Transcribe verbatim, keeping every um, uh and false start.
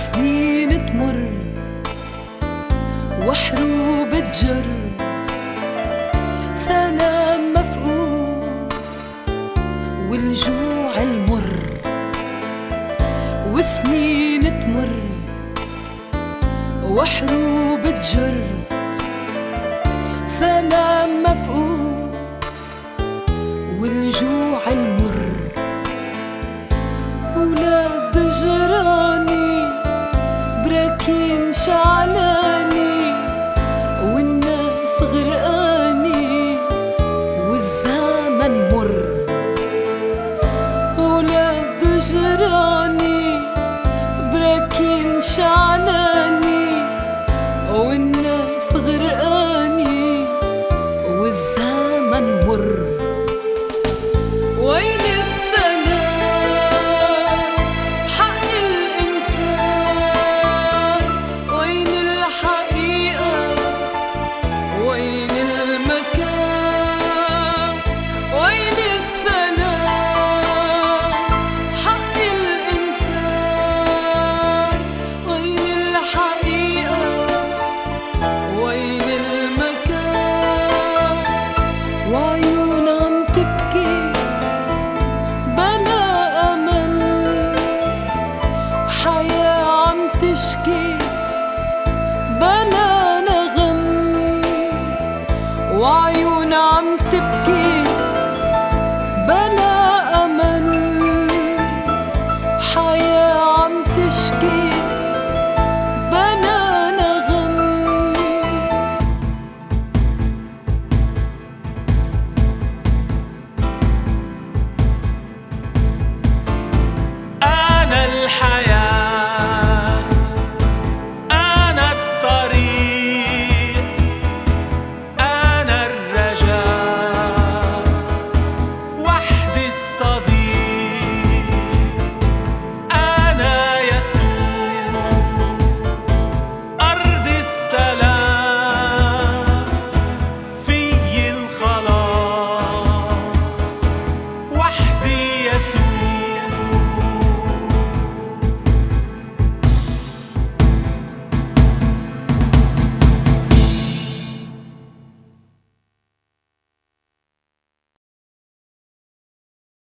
وسنين تمر وحروب تجر، سلام مفقود والجوع المر. وسنين تمر وحروب تجر، سلام مفقود والجوع المر. ولاد جيراني براكين شعلاني والناس غرقاني والزمن مر. ولاد جيراني براكين شعلاني والناس غرقاني والزمن مر. وين وعيون عم تبكي بلا أمل، وحياة عم تشكي بلا نغم. وعيون عم تبكي بلا أمل، وحياة عم تشكي بلا نغم. يسوع